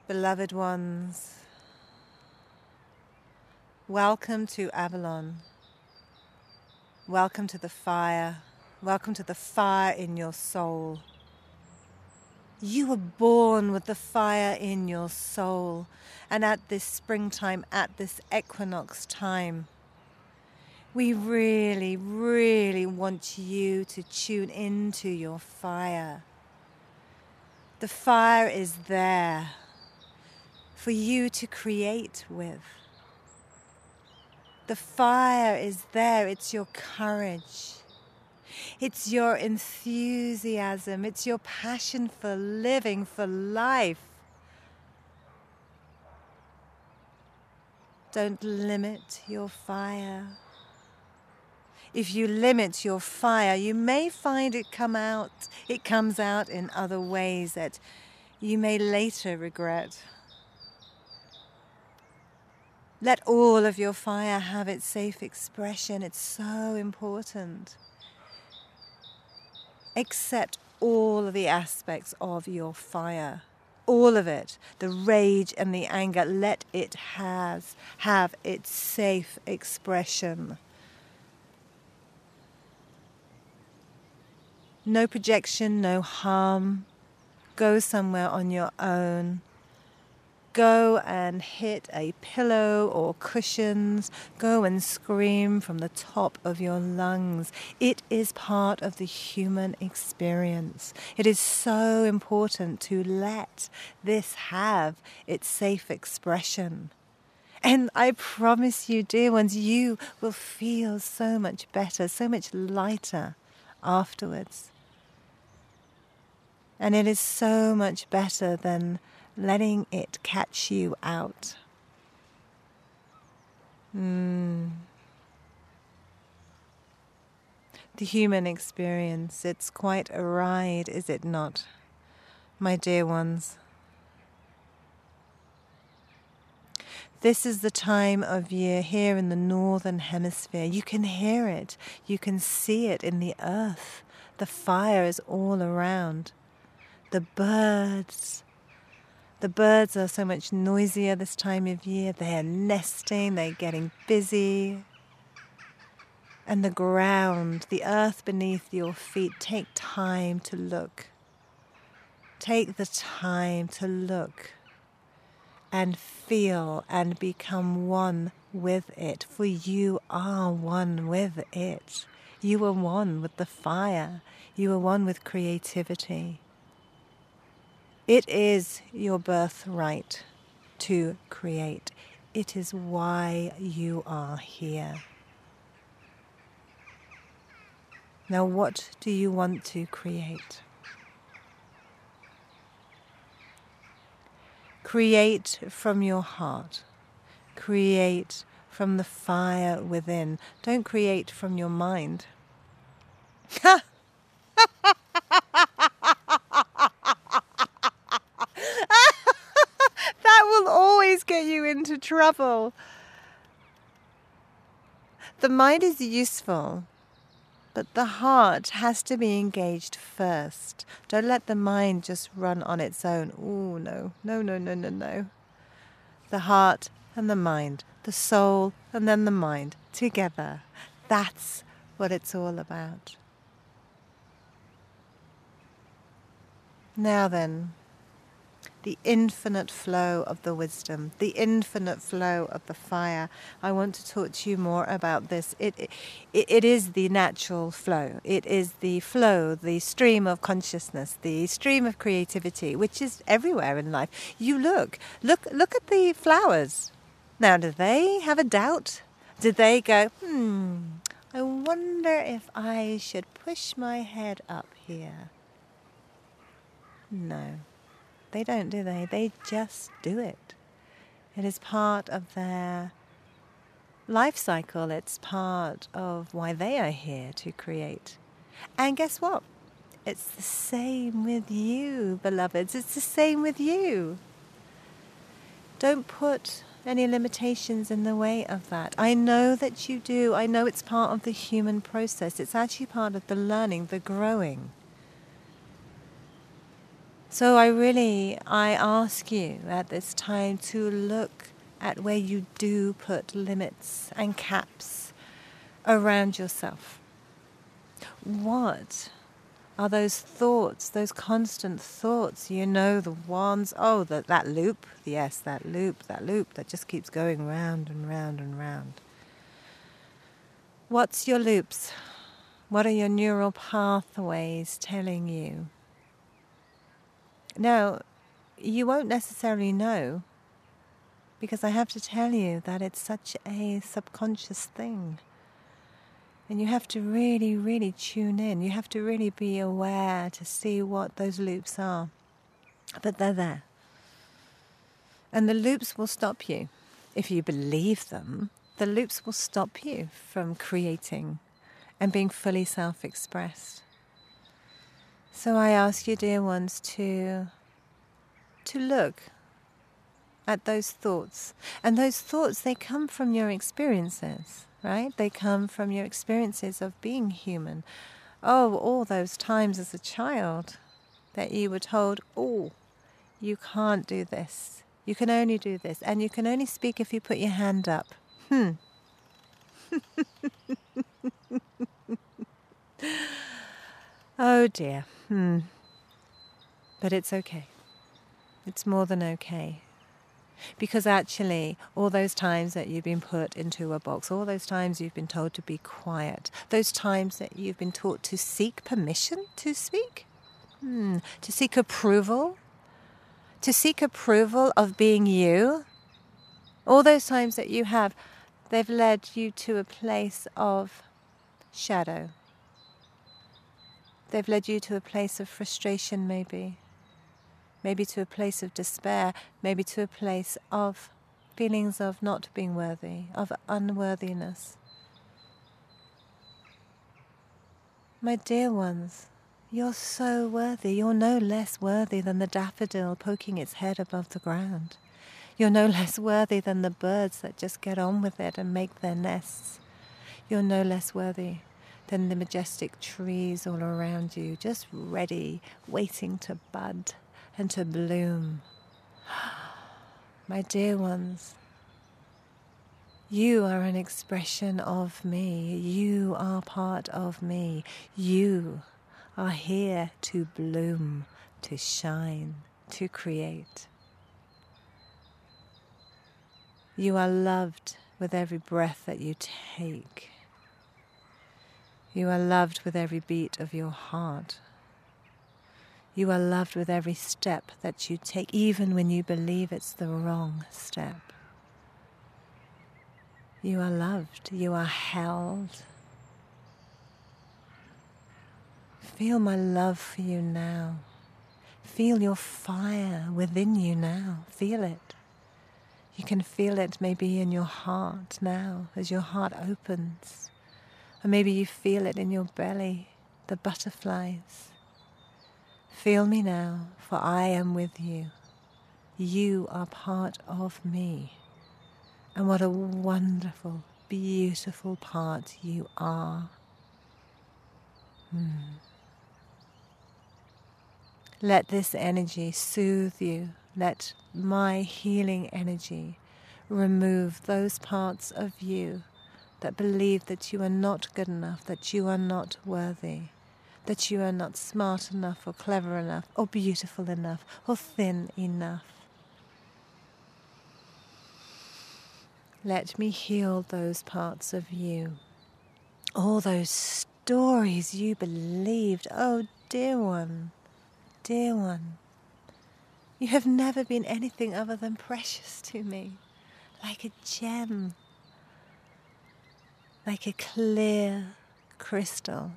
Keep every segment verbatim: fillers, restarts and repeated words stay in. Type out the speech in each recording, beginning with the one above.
Beloved ones, welcome to Avalon. Welcome to the fire. Welcome to the fire in your soul. You were born with the fire in your soul. And at this springtime, at this equinox time, we really, really want you to tune into your fire. The fire is there for you to create with. The fire is there. It's your courage. It's your enthusiasm. It's your passion for living, for life. Don't limit your fire. If you limit your fire, you may find it come out, it comes out in other ways that you may later regret. Let all of your fire have its safe expression. It's so important. Accept all of the aspects of your fire. All of it. The rage and the anger. Let it has, have its safe expression. No projection, no harm. Go somewhere on your own. Go and hit a pillow or cushions. Go and scream from the top of your lungs. It is part of the human experience. It is so important to let this have its safe expression. And I promise you, dear ones, you will feel so much better, so much lighter afterwards. And it is so much better than letting it catch you out. Mm. The human experience, it's quite a ride, is it not, my dear ones? This is the time of year here in the Northern Hemisphere. You can hear it. You can see it in the earth. The fire is all around. The birds... The birds are so much noisier this time of year. They're nesting, they're getting busy. And the ground, the earth beneath your feet, take time to look. Take the time to look and feel and become one with it. For you are one with it. You are one with the fire. You are one with creativity. It is your birthright to create. It is why you are here. Now, what do you want to create? Create from your heart. Create from the fire within. Don't create from your mind. Ha! Get you into trouble. The mind is useful, but the heart has to be engaged first. Don't let the mind just run on its own. Oh, no, no, no, no, no, no. The heart and the mind, the soul and then the mind together. That's what it's all about. Now then, the infinite flow of the wisdom, the infinite flow of the fire. I want to talk to you more about this. It, it, it is the natural flow. It is the flow, the stream of consciousness, the stream of creativity, which is everywhere in life. You look, look, look at the flowers. Now, do they have a doubt? Do they go, hmm, I wonder if I should push my head up here? No. They don't, do they? They just do it. It is part of their life cycle. It's part of why they are here to create. And guess what? It's the same with you, beloveds. It's the same with you. Don't put any limitations in the way of that. I know that you do. I know it's part of the human process. It's actually part of the learning, the growing. So I really, I ask you at this time to look at where you do put limits and caps around yourself. What are those thoughts, those constant thoughts, you know, the ones, oh, that, that loop, yes, that loop, that loop that just keeps going round and round and round. What's your loops? What are your neural pathways telling you? Now, you won't necessarily know, because I have to tell you that it's such a subconscious thing. And you have to really, really tune in. You have to really be aware to see what those loops are. But they're there. And the loops will stop you. If you believe them, the loops will stop you from creating and being fully self-expressed. So I ask you, dear ones, to, to look at those thoughts. And those thoughts, they come from your experiences. Right? They come from your experiences of being human. Oh, all those times as a child that you were told, oh, you can't do this. You can only do this. And you can only speak if you put your hand up. Hmm. Oh dear. Hmm. But it's okay. It's more than okay. Because actually, all those times that you've been put into a box, all those times you've been told to be quiet, those times that you've been taught to seek permission to speak, hmm, to seek approval, to seek approval of being you, all those times that you have, they've led you to a place of shadow. They've led you to a place of frustration, maybe. Maybe to a place of despair, maybe to a place of feelings of not being worthy, of unworthiness. My dear ones, you're so worthy. You're no less worthy than the daffodil poking its head above the ground. You're no less worthy than the birds that just get on with it and make their nests. You're no less worthy than the majestic trees all around you, just ready, waiting to bud and to bloom. My dear ones, you are an expression of me. You are part of me. You are here to bloom, to shine, to create. You are loved with every breath that you take. You are loved with every beat of your heart. You are loved with every step that you take, even when you believe it's the wrong step. You are loved. You are held. Feel my love for you now. Feel your fire within you now. Feel it. You can feel it maybe in your heart now, as your heart opens. Or maybe you feel it in your belly, the butterflies. Feel me now, for I am with you. You are part of me. And what a wonderful, beautiful part you are. Hmm. Let this energy soothe you. Let my healing energy remove those parts of you that believe that you are not good enough, that you are not worthy, that you are not smart enough or clever enough or beautiful enough or thin enough. Let me heal those parts of you. All those stories you believed. Oh, dear one, dear one. You have never been anything other than precious to me. Like a gem. Like a clear crystal.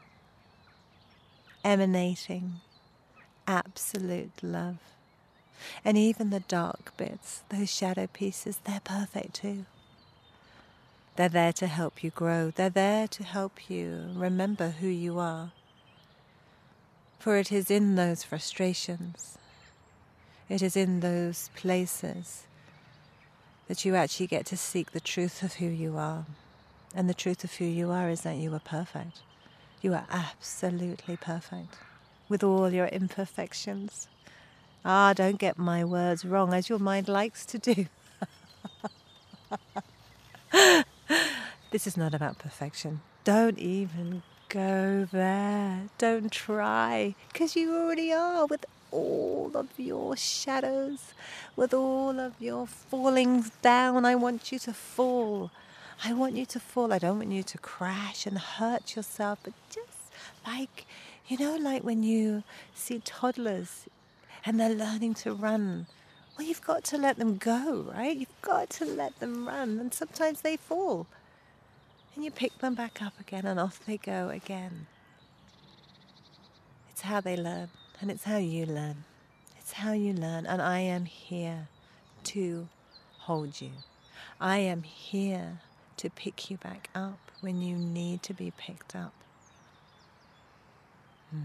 Emanating absolute love. And even the dark bits, those shadow pieces, they're perfect too. They're there to help you grow. They're there to help you remember who you are. For it is in those frustrations, it is in those places that you actually get to seek the truth of who you are. And the truth of who you are is that you are perfect. You are absolutely perfect, with all your imperfections, Ah, don't get my words wrong, as your mind likes to do. This is not about perfection. Don't even go there. Don't try, because you already are, with all of your shadows, with all of your fallings down. I want you to fall. I want you to fall. I don't want you to crash and hurt yourself, but just like, you know, like when you see toddlers and they're learning to run. Well, you've got to let them go, right? You've got to let them run, and sometimes they fall. And you pick them back up again, and off they go again. It's how they learn, and it's how you learn. It's how you learn, and I am here to hold you. I am here to pick you back up when you need to be picked up. Hmm.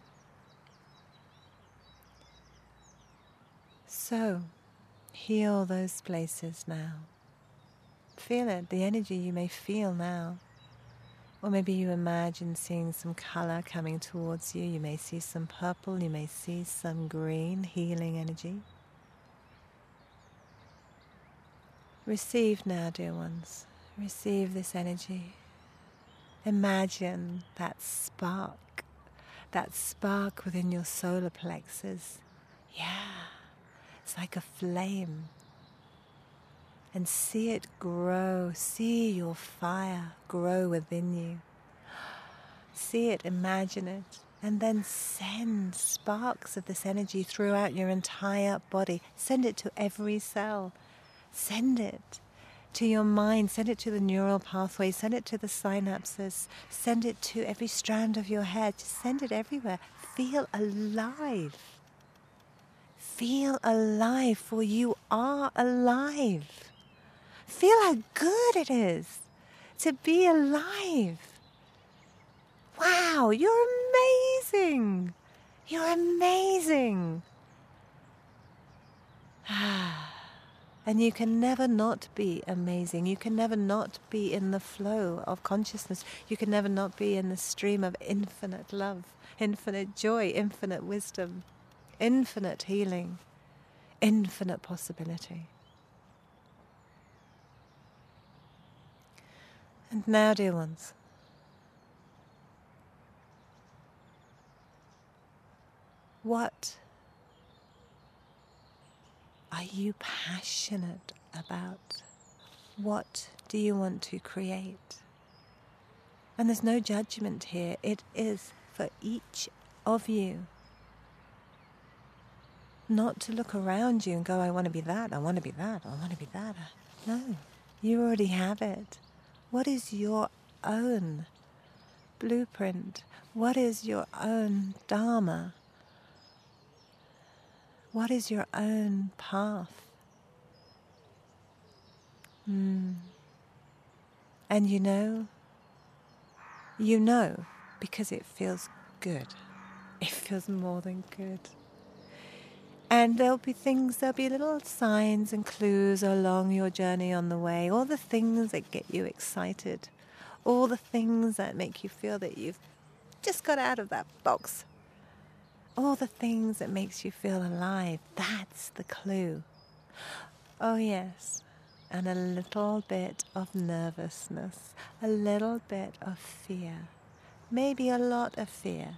So, heal those places now. Feel it, the energy you may feel now. Or maybe you imagine seeing some color coming towards you. You may see some purple, you may see some green, healing energy. Receive now, dear ones. Receive this energy. Imagine that spark, that spark within your solar plexus. Yeah, it's like a flame. And see it grow. See your fire grow within you. See it, imagine it, and then send sparks of this energy throughout your entire body. Send it to every cell. Send it to your mind. Send it to the neural pathways. Send it to the synapses. Send it to every strand of your hair. Just send it everywhere. Feel alive. Feel alive, for you are alive. Feel how good it is to be alive. Wow, you're amazing. You're amazing. And you can never not be amazing. You can never not be in the flow of consciousness. You can never not be in the stream of infinite love, infinite joy, infinite wisdom, infinite healing, infinite possibility. And now, dear ones, what are you passionate about? What do you want to create? And there's no judgment here. It is for each of you. Not to look around you and go, I want to be that, I want to be that, I want to be that. No, you already have it. What is your own blueprint? What is your own dharma? What is your own path? Mm. And you know, you know because it feels good. It feels more than good. And there'll be things, there'll be little signs and clues along your journey on the way, all the things that get you excited, all the things that make you feel that you've just got out of that box, all the things that makes you feel alive. That's the clue. Oh yes, and a little bit of nervousness, a little bit of fear, maybe a lot of fear.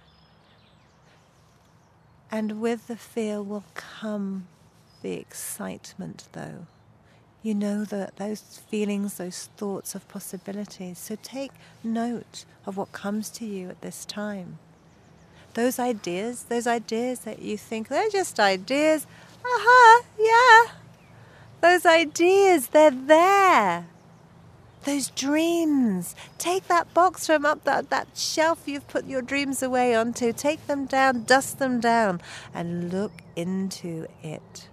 And with the fear will come the excitement, though. You know that those feelings, those thoughts of possibilities. So take note of what comes to you at this time. Those ideas, those ideas that you think, they're just ideas. Aha, yeah. Those ideas, they're there. Those dreams. Take that box from up that, that shelf you've put your dreams away onto. Take them down, dust them down, and look into it.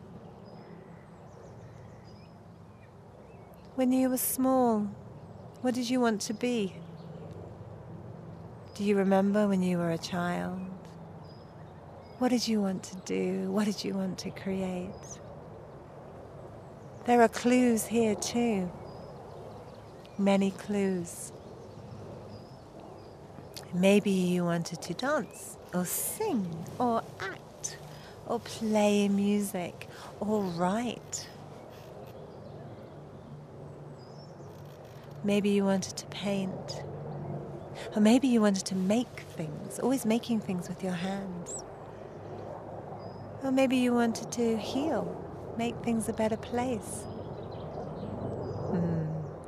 When you were small, what did you want to be? Do you remember when you were a child? What did you want to do? What did you want to create? There are clues here too. Many clues. Maybe you wanted to dance or sing or act or play music, or write. Maybe you wanted to paint, or maybe you wanted to make things, always making things with your hands. Or maybe you wanted to heal, make things a better place. Hmm.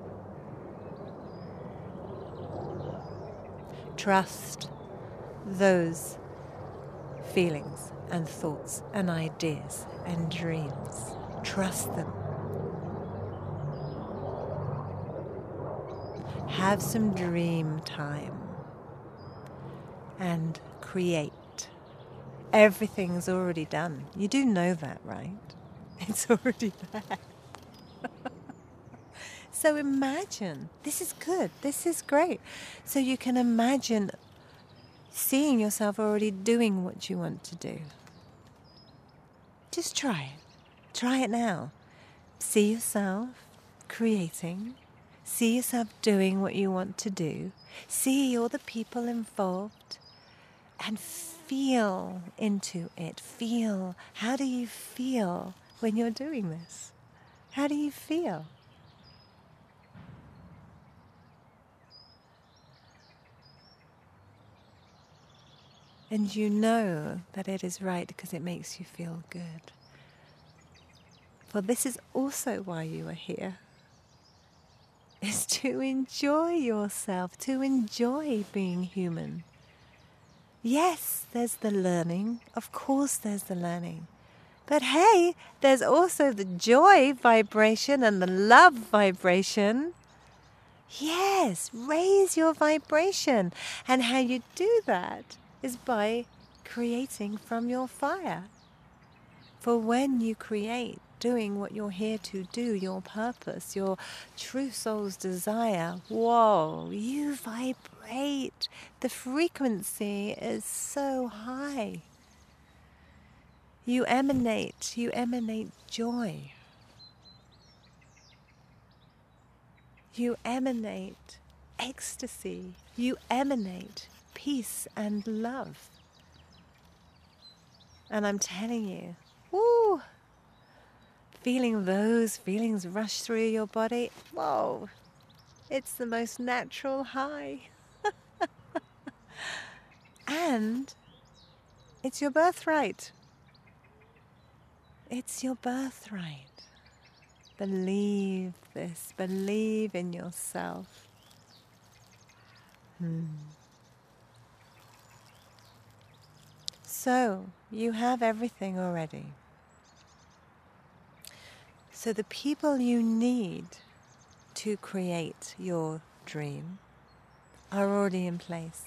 Trust those feelings and thoughts and ideas and dreams. Trust them. Have some dream time and create. Everything's already done. You do know that, right? It's already there. So imagine, this is good, this is great. So you can imagine seeing yourself already doing what you want to do. Just try it. Try it now. See yourself creating. See yourself doing what you want to do. See all the people involved and feel into it. Feel. How do you feel when you're doing this? How do you feel? And you know that it is right because it makes you feel good. For this is also why you are here. Is to enjoy yourself, to enjoy being human. Yes, there's the learning. Of course there's the learning. But hey, there's also the joy vibration and the love vibration. Yes, raise your vibration. And how you do that is by creating from your fire. For when you create, doing what you're here to do, your purpose, your true soul's desire, whoa, you vibrate. The frequency is so high. You emanate, you emanate joy. You emanate ecstasy. You emanate peace and love. And I'm telling you, woo, feeling those feelings rush through your body, whoa, it's the most natural high. And it's your birthright. It's your birthright. Believe this. Believe in yourself. Hmm. So, you have everything already. So the people you need to create your dream are already in place.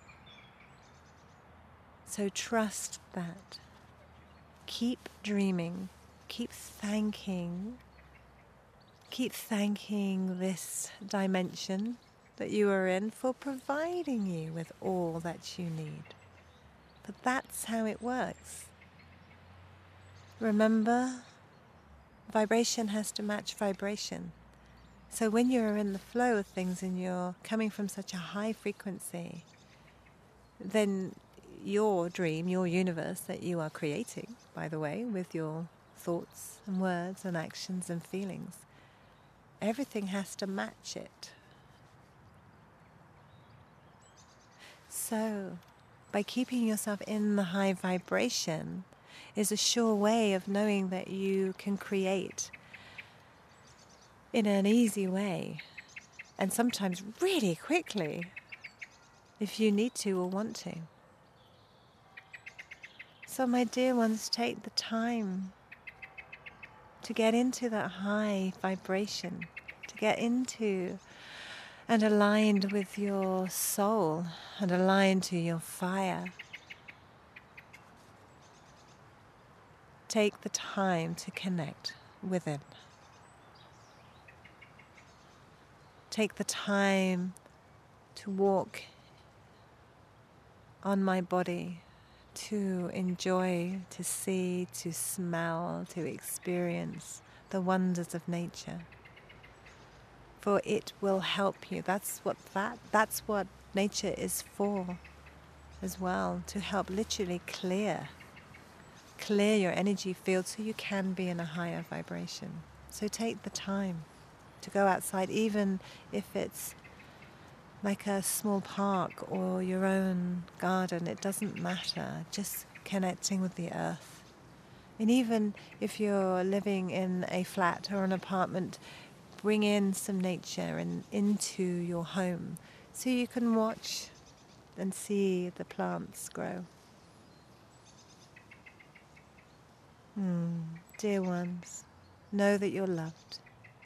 So trust that. Keep dreaming. Keep thanking. Keep thanking this dimension that you are in for providing you with all that you need. But that's how it works. Remember, vibration has to match vibration. So when you're in the flow of things and you're coming from such a high frequency, then your dream, your universe that you are creating, by the way, with your thoughts and words and actions and feelings, everything has to match it. So, by keeping yourself in the high vibration is a sure way of knowing that you can create in an easy way, and sometimes really quickly, if you need to or want to. So my dear ones, take the time to get into that high vibration, to get into and aligned with your soul and aligned to your fire. Take the time to connect with it. Take the time to walk on my body, to enjoy, to see, to smell, to experience the wonders of nature. For it will help you. That's what that that's what nature is for as well, to help literally clear clear your energy field so you can be in a higher vibration. So take the time to go outside, even if it's like a small park or your own garden. It doesn't matter, just connecting with the earth. And even if you're living in a flat or an apartment, bring in some nature and into your home so you can watch and see the plants grow. Mm, dear ones, know that you're loved.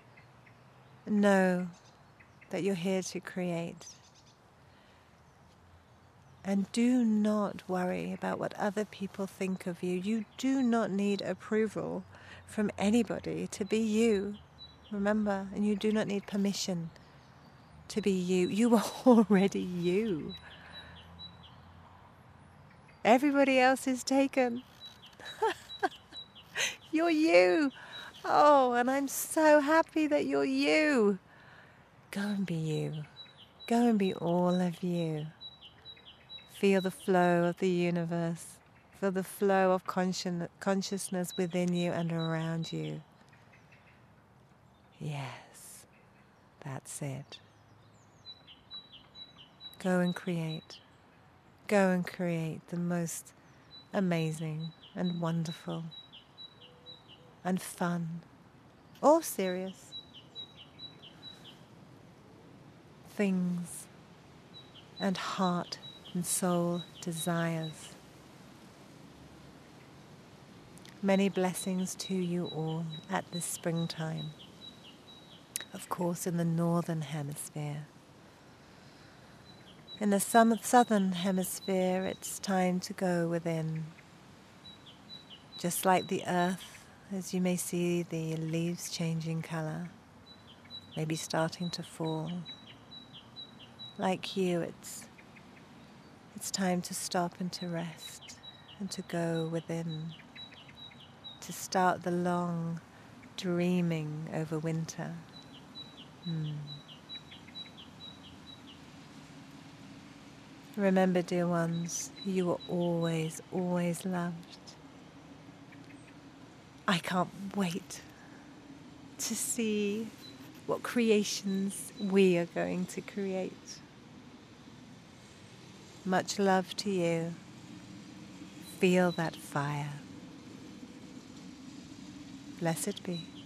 Know that you're here to create. And do not worry about what other people think of you. You do not need approval from anybody to be you. Remember, and you do not need permission to be you. You are already you. Everybody else is taken. You're you. Oh, and I'm so happy that you're you. Go and be you. Go and be all of you. Feel the flow of the universe. Feel the flow of conscien- consciousness within you and around you. Yes, that's it. Go and create. Go and create the most amazing and wonderful and fun or serious things and heart and soul desires. Many blessings to you all at this springtime. Of course, in the northern hemisphere. In the southern hemisphere, it's time to go within. Just like the earth, as you may see the leaves changing color, maybe starting to fall. Like you, it's it's time to stop and to rest and to go within, to start the long dreaming over winter. Hmm. Remember, dear ones, you are always, always loved. I can't wait to see what creations we are going to create. Much love to you. Feel that fire. Blessed be.